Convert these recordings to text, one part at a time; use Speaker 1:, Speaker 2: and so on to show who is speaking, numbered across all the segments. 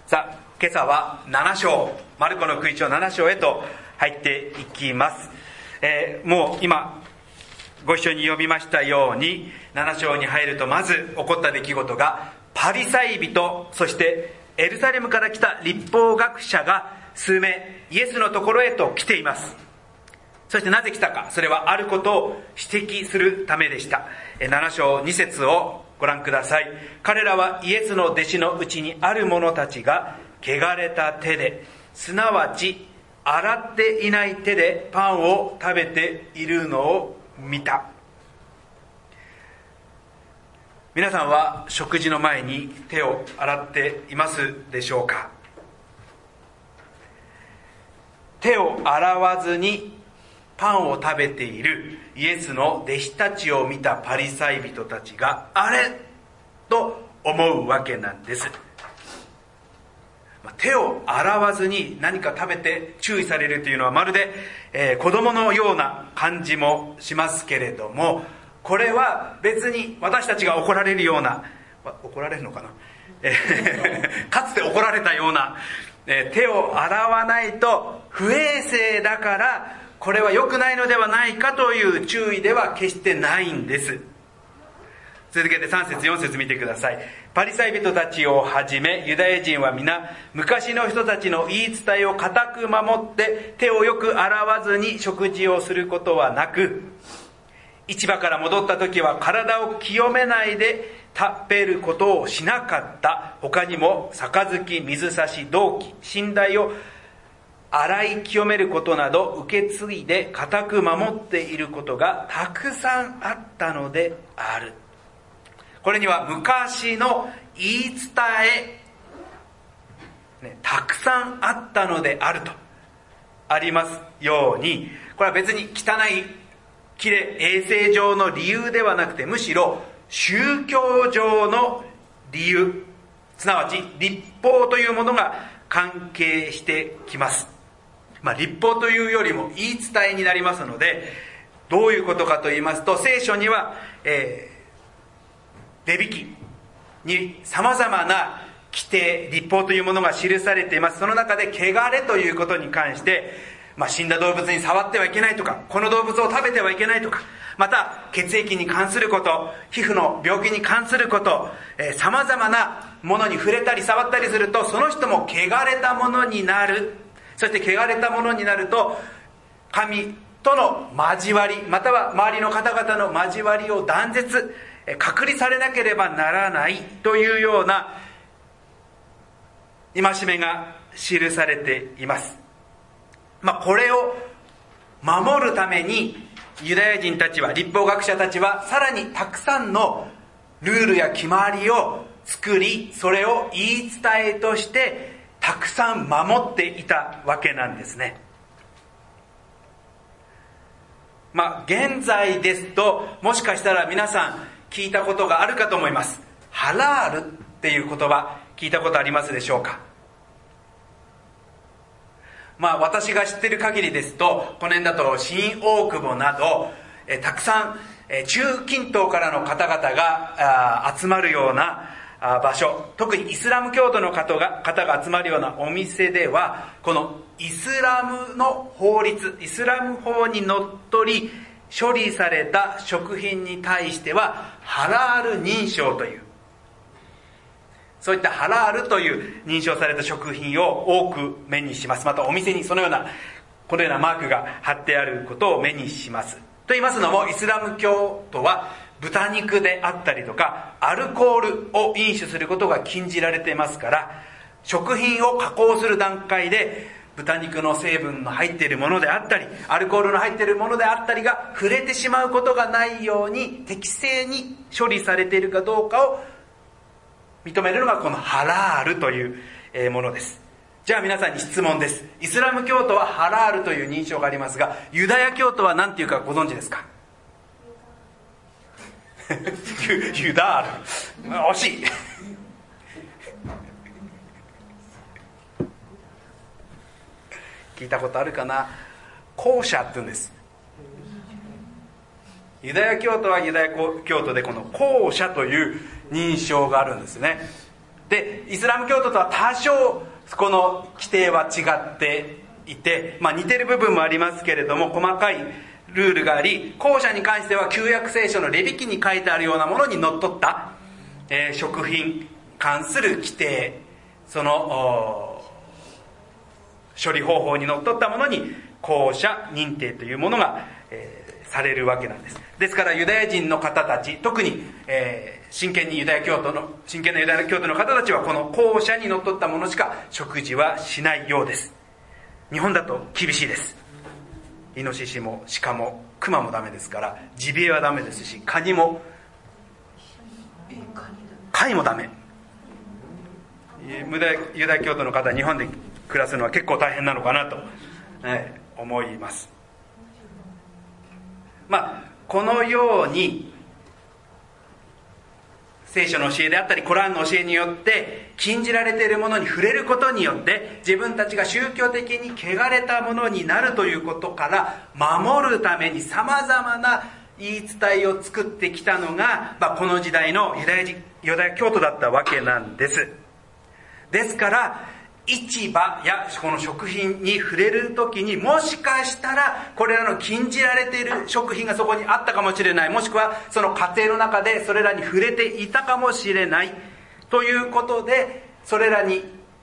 Speaker 1: さあ、今朝は7章、マルコの福音書7章へと入っていきます。もう今ご一緒に読みましたように、7章に入るとまず起こった出来事が、パリサイ人、そしてエルサレムから来た律法学者が数名イエスのところへと来ています。そしてなぜ来たか、それはあることを指摘するためでした。7章2節をご覧ください。彼らはイエスの弟子のうちにある者たちが汚れた手で、すなわち洗っていない手でパンを食べているのを見た。皆さんは食事の前に手を洗っていますでしょうか？手を洗わずにパンを食べているイエスの弟子たちを見たパリサイ人たちが、あれと思うわけなんです。手を洗わずに何か食べて注意されるというのはまるで、子供のような感じもしますけれども、これは別に私たちが怒られるような、怒られるのかな、かつて怒られたような、手を洗わないと不衛生だからこれは良くないのではないかという注意では決してないんです。続けて3節4節見てください。パリサイ人たちをはじめユダヤ人は皆昔の人たちの言い伝えを固く守って手をよく洗わずに食事をすることはなく、市場から戻った時は体を清めないで食べることをしなかった。他にも杯、水差し、銅器、寝台を洗い清めることなど受け継いで固く守っていることがたくさんあったのである。これには昔の言い伝え、たくさんあったのであるとありますように、これは別に汚い、きれい、衛生上の理由ではなくて、むしろ宗教上の理由、すなわち律法というものが関係してきます。律法というよりも言い伝えになりますので、どういうことかと言いますと、聖書には、レビ記に様々な規定、律法というものが記されています。その中で汚れということに関して、死んだ動物に触ってはいけないとか、この動物を食べてはいけないとか、また血液に関すること、皮膚の病気に関すること、様々なものに触れたり触ったりすると、その人も汚れたものになる。そして汚れたものになると、神との交わり、または周りの方々の交わりを断絶、隔離されなければならないというような戒めが記されています。これを守るためにユダヤ人たちは、律法学者たちはさらにたくさんのルールや決まりを作り、それを言い伝えとしてたくさん守っていたわけなんですね。現在ですと、もしかしたら皆さん聞いたことがあるかと思います。ハラールっていう言葉聞いたことありますでしょうか？私が知っている限りですと、この辺だと新大久保など、たくさん、中近東からの方々が集まるような場所、特にイスラム教徒の方が集まるようなお店では、このイスラムの法律、イスラム法にのっとり処理された食品に対してはハラール認証という、そういったハラールという認証された食品を多く目にします。またお店にこのようなマークが貼ってあることを目にします。と言いますのも、イスラム教徒は豚肉であったりとかアルコールを飲酒することが禁じられていますから、食品を加工する段階で豚肉の成分の入っているものであったり、アルコールの入っているものであったりが触れてしまうことがないように適正に処理されているかどうかを認めるのがこのハラールというものです。じゃあ皆さんに質問です。イスラム教徒はハラールという認証がありますが、ユダヤ教徒は何ていうかご存知ですか？ユダール。惜しい。聞いたことあるかな？コーシャって言うんです。ユダヤ教徒はユダヤ教徒で、このコーシャという認証があるんですね。 でイスラム教徒とは多少この規定は違っていて、似てる部分もありますけれども、細かいルールがあり、後者に関しては旧約聖書のレビ記に書いてあるようなものにのっとった、食品に関する規定、その処理方法にのっとったものに後者認定というものが、されるわけなんです。ですからユダヤ人の方たち、特に、真剣なユダヤ教徒の方たちはこの後者にのっとったものしか食事はしないようです。日本だと厳しいです。イノシシも鹿も熊もダメですから、ジビエはダメですし、カニも貝もダメ。ユダヤ教徒の方、日本で暮らすのは結構大変なのかなと、思います。このように聖書の教えであったりコランの教えによって禁じられているものに触れることによって自分たちが宗教的に汚れたものになるということから守るためにさまざまな言い伝えを作ってきたのが、この時代のユダヤ教徒だったわけなんです。ですから市場やこの食品に触れるときに、もしかしたらこれらの禁じられている食品がそこにあったかもしれない、もしくはその家庭の中でそれらに触れていたかもしれないということで、それらを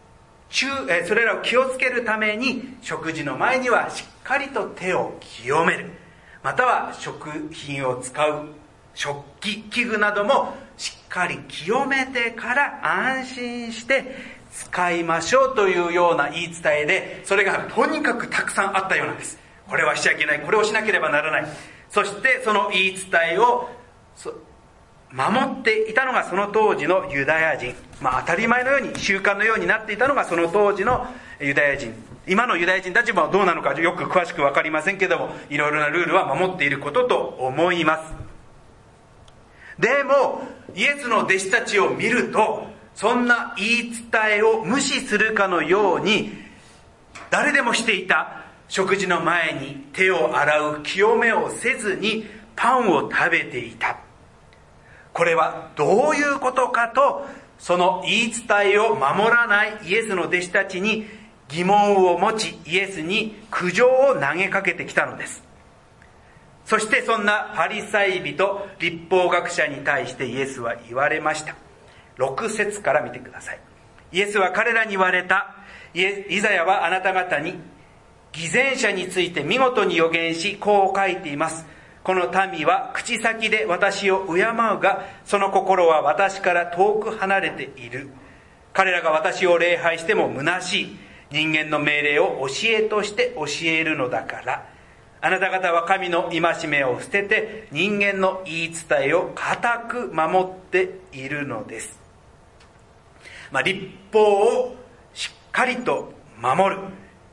Speaker 1: 気をつけるために食事の前にはしっかりと手を清める、または食品を使う食器器具などもしっかり清めてから安心して使いましょうというような言い伝えで、それがとにかくたくさんあったようなんです。これはしちゃいけない、これをしなければならない。そしてその言い伝えを守っていたのがその当時のユダヤ人、当たり前のように習慣のようになっていたのがその当時のユダヤ人。今のユダヤ人たちもどうなのかよく詳しく分かりませんけども、いろいろなルールは守っていることと思います。でもイエスの弟子たちを見ると、そんな言い伝えを無視するかのように、誰でもしていた食事の前に手を洗う清めをせずにパンを食べていた。これはどういうことかと、その言い伝えを守らないイエスの弟子たちに疑問を持ち、イエスに苦情を投げかけてきたのです。そしてそんなパリサイ人、律法学者に対してイエスは言われました。6節から見てください。イエスは彼らに言われた。イザヤはあなた方に偽善者について見事に予言し、こう書いています。この民は口先で私を敬うが、その心は私から遠く離れている。彼らが私を礼拝しても虚しい。人間の命令を教えとして教えるのだから。あなた方は神の戒めを捨てて人間の言い伝えを固く守っているのです。律法をしっかりと守る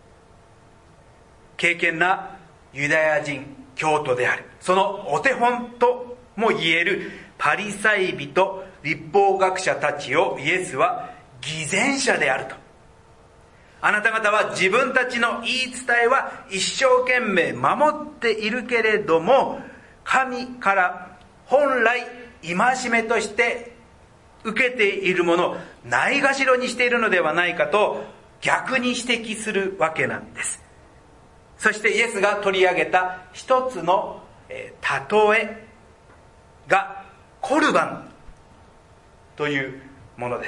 Speaker 1: 敬虔なユダヤ人教徒である、そのお手本とも言えるパリサイ人、律法学者たちをイエスは偽善者であると。あなた方は自分たちの言い伝えは一生懸命守っているけれども、神から本来戒めとして受けているものをないがしろにしているのではないかと逆に指摘するわけなんです。そしてイエスが取り上げた一つの例えがコルバンというものです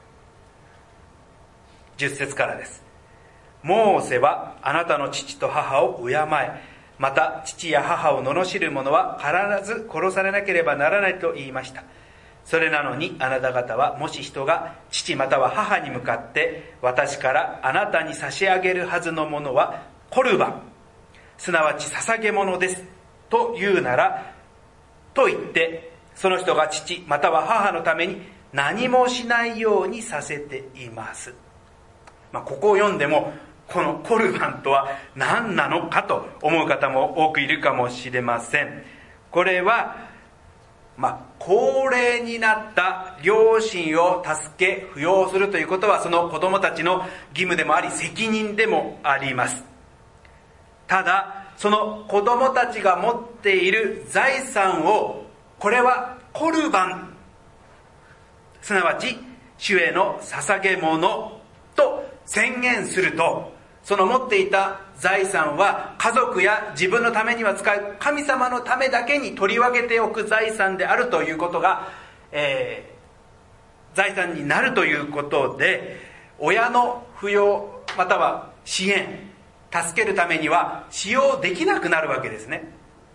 Speaker 1: 。10節からです。モーセはあなたの父と母を敬え、また父や母を罵る者は必ず殺されなければならないと言いました。それなのにあなた方は、もし人が父または母に向かって私からあなたに差し上げるはずのものはコルバン、すなわち捧げ物ですと言うなら、と言ってその人が父または母のために何もしないようにさせています。ここを読んでもこのコルバンとは何なのかと思う方も多くいるかもしれません。これは高齢になった両親を助け扶養するということは、その子供たちの義務でもあり責任でもあります。ただその子供たちが持っている財産を、これはコルバン、すなわち主への捧げ物と宣言すると、その持っていた財産は家族や自分のためには使う神様のためだけに取り分けておく財産であるということが、財産になるということで、親の扶養または支援、助けるためには使用できなくなるわけですね。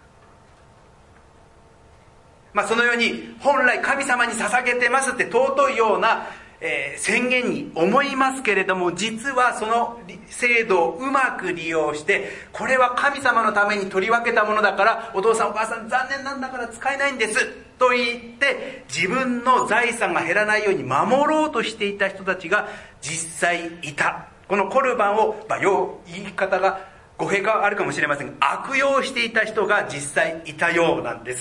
Speaker 1: そのように本来神様に捧げてますって尊いような、宣言に思いますけれども、実はその制度をうまく利用して、これは神様のために取り分けたものだから、お父さんお母さん残念なんだから使えないんですと言って、自分の財産が減らないように守ろうとしていた人たちが実際いた。このコルバンを、言い方が語弊があるかもしれませんが、悪用していた人が実際いたようなんです。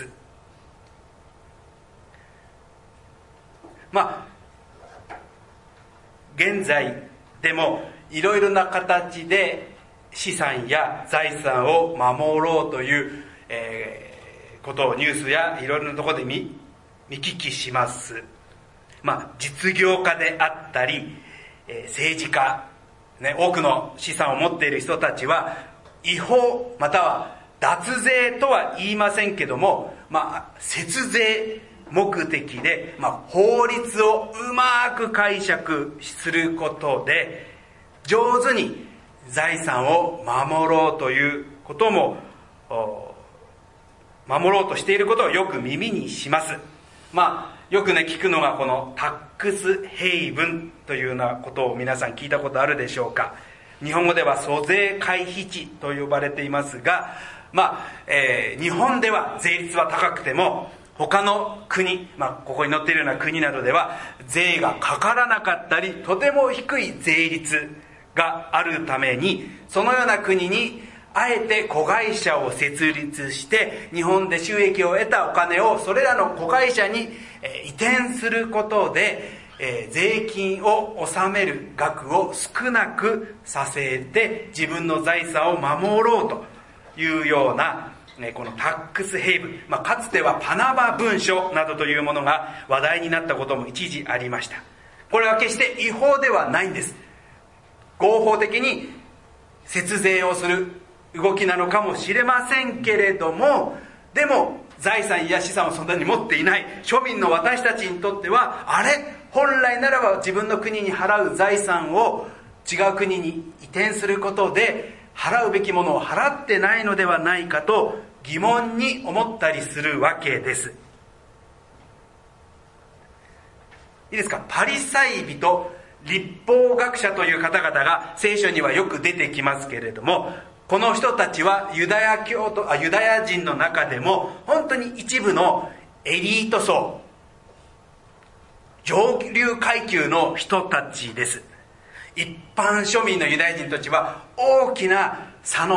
Speaker 1: 現在でもいろいろな形で資産や財産を守ろうという、ことをニュースやいろいろなところで見聞きします。実業家であったり、政治家、多くの資産を持っている人たちは違法または脱税とは言いませんけども、節税目的で、法律をうまく解釈することで上手に財産を守ろうということも守ろうとしていることをよく耳にします。よく聞くのがこのタックスヘイブンというようなことを皆さん聞いたことあるでしょうか。日本語では租税回避地と呼ばれていますが、日本では税率は高くても他の国、ここに載っているような国などでは税がかからなかったり、とても低い税率があるために、そのような国にあえて子会社を設立して日本で収益を得たお金をそれらの子会社に移転することで、税金を納める額を少なくさせて自分の財産を守ろうというような、このタックスヘイブン、かつてはパナマ文書などというものが話題になったことも一時ありました。これは決して違法ではないんです。合法的に節税をする動きなのかもしれませんけれども、でも財産や資産をそんなに持っていない庶民の私たちにとっては、本来ならば自分の国に払う財産を違う国に移転することで払うべきものを払ってないのではないかと疑問に思ったりするわけです。いいですか。パリサイ人、律法学者という方々が聖書にはよく出てきますけれども、この人たちはユダヤ人の中でも本当に一部のエリート層、上流階級の人たちです。一般庶民のユダヤ人たちは大きな差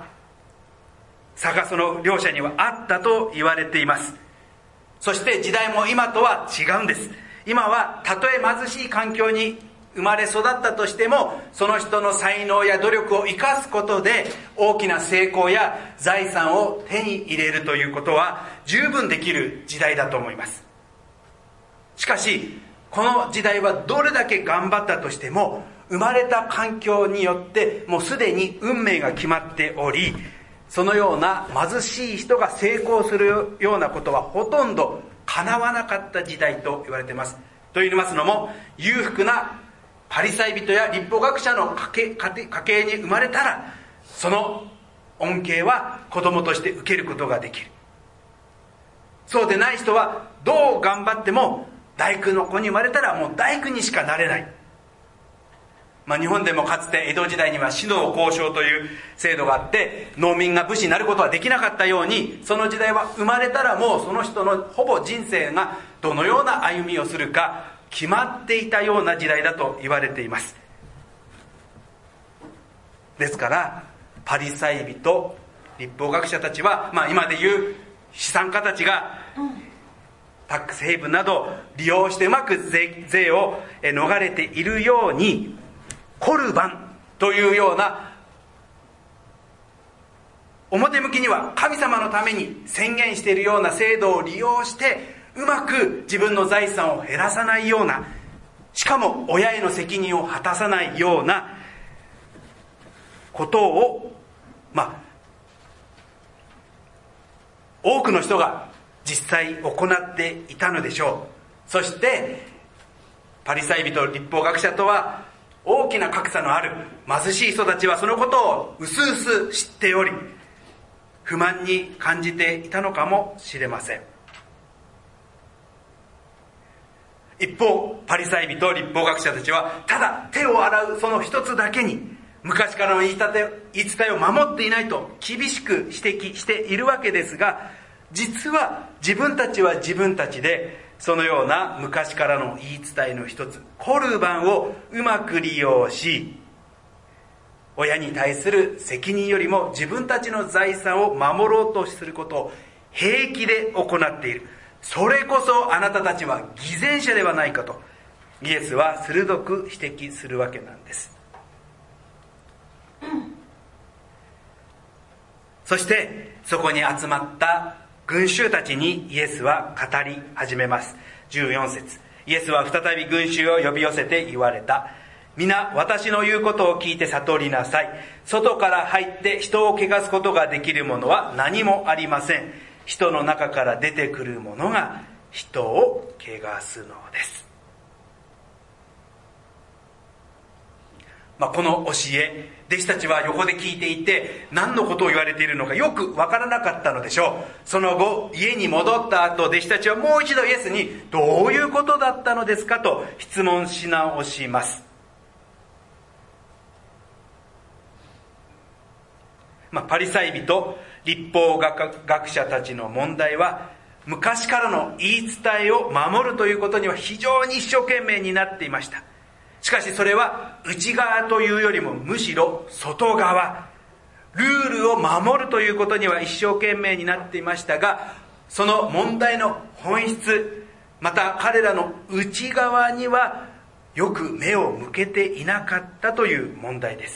Speaker 1: がその両者にはあったと言われています。そして時代も今とは違うんです。今はたとえ貧しい環境に生まれ育ったとしても、その人の才能や努力を生かすことで大きな成功や財産を手に入れるということは十分できる時代だと思います。しかしこの時代はどれだけ頑張ったとしても、生まれた環境によってもうすでに運命が決まっており、そのような貧しい人が成功するようなことはほとんど叶わなかった時代と言われています。と言いますのも、裕福なパリサイ人や律法学者の家系に生まれたら、その恩恵は子供として受けることができる。そうでない人はどう頑張っても大工の子に生まれたらもう大工にしかなれない。日本でもかつて江戸時代には士農工商という制度があって、農民が武士になることはできなかったように、その時代は生まれたらもうその人のほぼ人生がどのような歩みをするか決まっていたような時代だと言われています。ですからパリサイ人、律法学者たちは、今でいう資産家たちがタックスヘイブンなどを利用してうまく税を逃れているように、コルバンというような表向きには神様のために宣言しているような制度を利用して、うまく自分の財産を減らさないようなしかも親への責任を果たさないようなことを多くの人が実際行っていたのでしょう。そしてパリサイ人、律法学者とは大きな格差のある貧しい人たちはそのことをうすうす知っており、不満に感じていたのかもしれません。一方、パリサイ人、律法学者たちはただ手を洗うその一つだけに昔からの言い伝えを守っていないと厳しく指摘しているわけですが、実は自分たちは自分たちでそのような昔からの言い伝えの一つ、コルバンをうまく利用し、親に対する責任よりも自分たちの財産を守ろうとすることを平気で行っている。それこそあなたたちは偽善者ではないかとイエスは鋭く指摘するわけなんです。そしてそこに集まった群衆たちにイエスは語り始めます。14節、イエスは再び群衆を呼び寄せて言われた。皆私の言うことを聞いて悟りなさい。外から入って人を汚すことができるものは何もありません。人の中から出てくるものが人を汚すのです。この教え、弟子たちは横で聞いていて何のことを言われているのかよくわからなかったのでしょう。その後家に戻った後、弟子たちはもう一度イエスにどういうことだったのですかと質問し直します。パリサイ人、律法学者たちの問題は昔からの言い伝えを守るということには非常に一生懸命になっていました。しかしそれは内側というよりもむしろ外側、ルールを守るということには一生懸命になっていましたが、その問題の本質、また彼らの内側にはよく目を向けていなかったという問題です。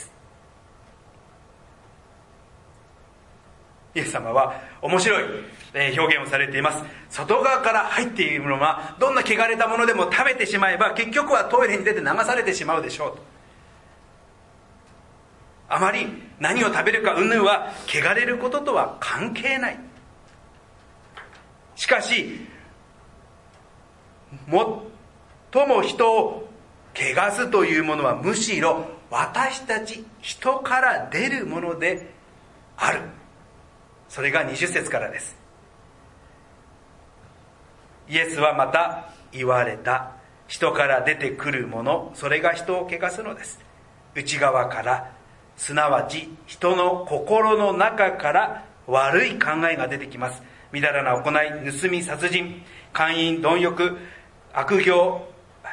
Speaker 1: イエス様は面白い表現をされています。外側から入っているものはどんな汚れたものでも食べてしまえば結局はトイレに出て流されてしまうでしょうと。あまり何を食べるか云々は汚れることとは関係ない。しかし最も人を汚すというものはむしろ私たち人から出るものである。それが20節からです。イエスはまた言われた。人から出てくるもの、それが人を汚すのです。内側から、すなわち人の心の中から悪い考えが出てきます。みだらな行い、盗み、殺人、姦淫、貪欲、悪行、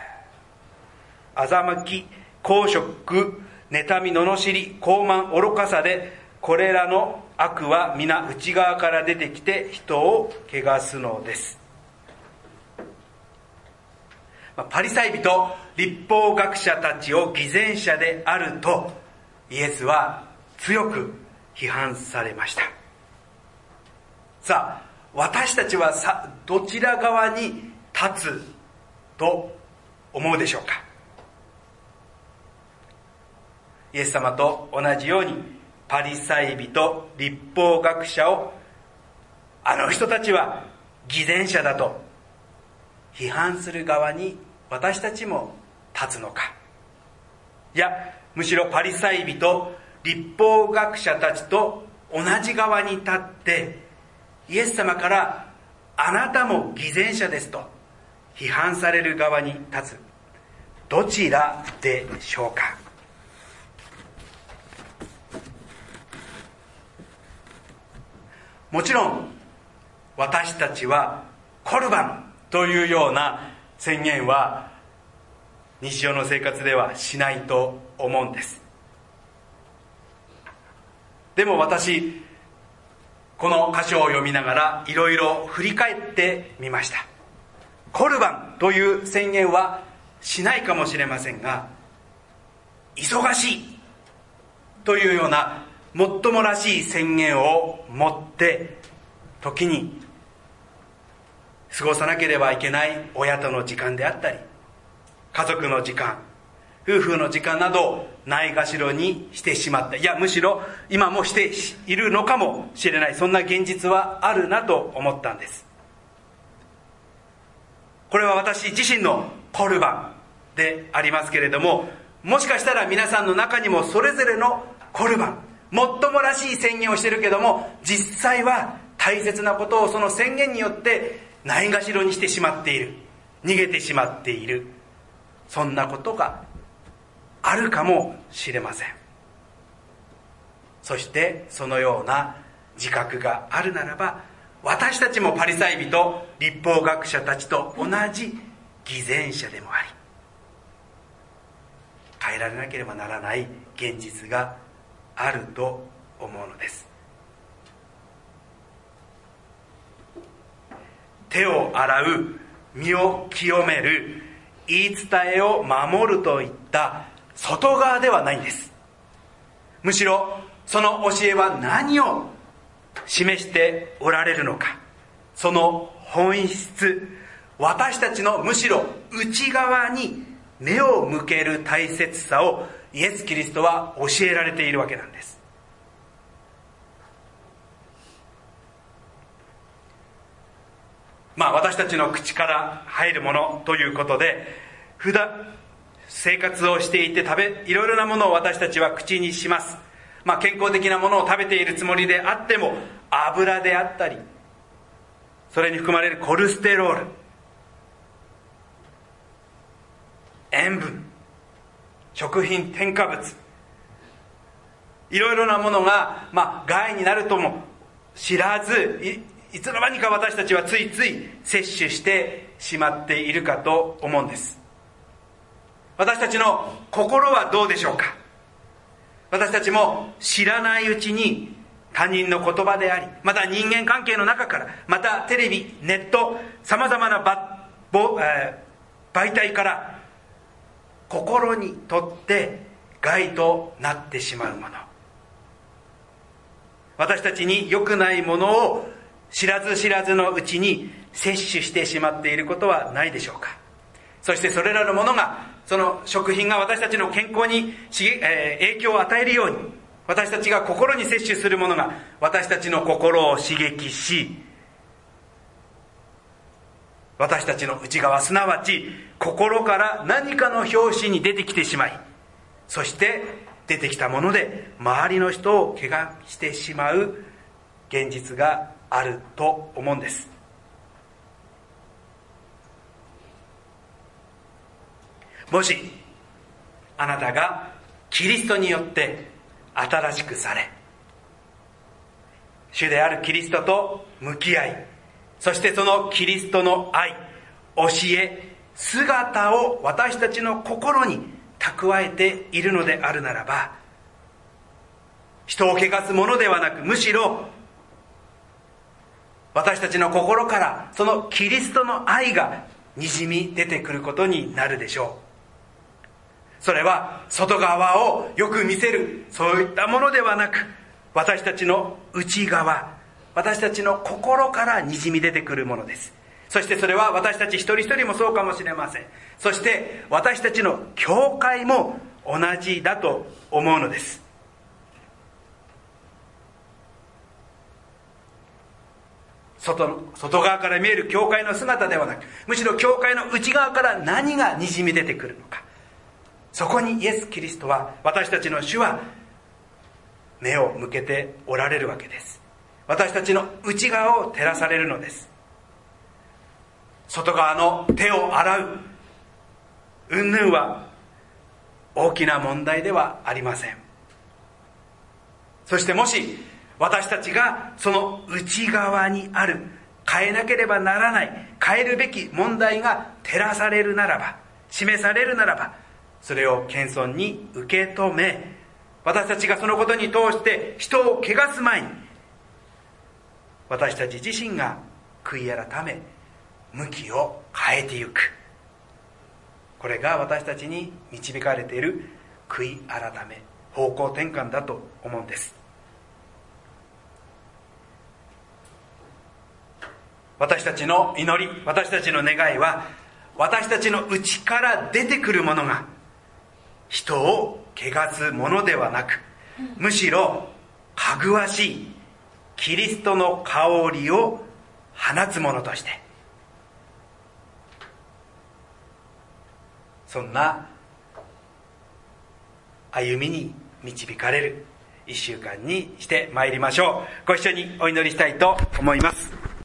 Speaker 1: 欺き、公職、妬み、罵り、傲慢、愚かさで、これらの悪は皆内側から出てきて人を汚すのです。パリサイ人、律法学者たちを偽善者であるとイエスは強く批判されました。さあ、私たちはどちら側に立つと思うでしょうか。イエス様と同じようにパリサイ人、律法学者をあの人たちは偽善者だと批判する側に私たちも立つのか。いや、むしろパリサイ人、律法学者たちと同じ側に立ってイエス様からあなたも偽善者ですと批判される側に立つ。どちらでしょうか。もちろん私たちはコルバンというような宣言は日常の生活ではしないと思うんです。でも私この箇所を読みながらいろいろ振り返ってみました。コルバンという宣言はしないかもしれませんが、忙しいというようなもっともらしい宣言を持って時に過ごさなければいけない親との時間であったり、 家族の時間、夫婦の時間などをないがしろにしてしまった。いや、むしろ今もしているのかもしれない、そんな現実はあるなと思ったんです。これは私自身のコルバンでありますけれども、もしかしたら皆さんの中にもそれぞれのコルバン、もっともらしい宣言をしているけども、実際は大切なことをその宣言によってないがしろにしてしまっている、逃げてしまっている、そんなことがあるかもしれません。そしてそのような自覚があるならば、私たちもパリサイ人、律法学者たちと同じ偽善者でもあり、変えられなければならない現実があると思うのです。手を洗う、身を清める、言い伝えを守るといった外側ではないんです。むしろその教えは何を示しておられるのか、その本質、私たちのむしろ内側に目を向ける大切さをイエス・キリストは教えられているわけなんです。私たちの口から入るものということで、普段生活をしていていろいろなものを私たちは口にします。健康的なものを食べているつもりであっても、油であったり、それに含まれるコレステロール、塩分、食品添加物、いろいろなものが、害になるとも知らず、いつの間にか私たちはついつい摂取してしまっているかと思うんです。私たちの心はどうでしょうか。私たちも知らないうちに他人の言葉であり、また人間関係の中から、またテレビ、ネット、さまざまな媒体から心にとって害となってしまうもの、私たちに良くないものを知らず知らずのうちに摂取してしまっていることはないでしょうか。そしてそれらのものが、その食品が私たちの健康に影響を与えるように、私たちが心に摂取するものが私たちの心を刺激し、私たちの内側、すなわち心から何かの拍子に出てきてしまい、そして出てきたもので周りの人を怪我してしまう現実があると思うんです。もしあなたがキリストによって新しくされ、主であるキリストと向き合い、そしてそのキリストの愛、教え、姿を私たちの心に蓄えているのであるならば、人を汚すものではなく、むしろ私たちの心からそのキリストの愛がにじみ出てくることになるでしょう。それは外側をよく見せる、そういったものではなく、私たちの内側、私たちの心からにじみ出てくるものです。そしてそれは私たち一人一人もそうかもしれません。そして私たちの教会も同じだと思うのです。外側から見える教会の姿ではなく、むしろ教会の内側から何がにじみ出てくるのか、そこにイエス・キリストは、私たちの主は目を向けておられるわけです。私たちの内側を照らされるのです。外側の手を洗う云々は大きな問題ではありません。そしてもし私たちがその内側にある変えなければならない、変えるべき問題が照らされるならば、示されるならば、それを謙遜に受け止め、私たちがそのことに通して人を汚す前に、私たち自身が悔い改め、向きを変えてゆく。これが私たちに導かれている悔い改め、方向転換だと思うんです。私たちの祈り、私たちの願いは、 私たちの内から出てくるものが人を汚すものではなく、むしろかぐわしいキリストの香りを放つものとして、そんな歩みに導かれる1週間にしてまいりましょう。ご一緒にお祈りしたいと思います。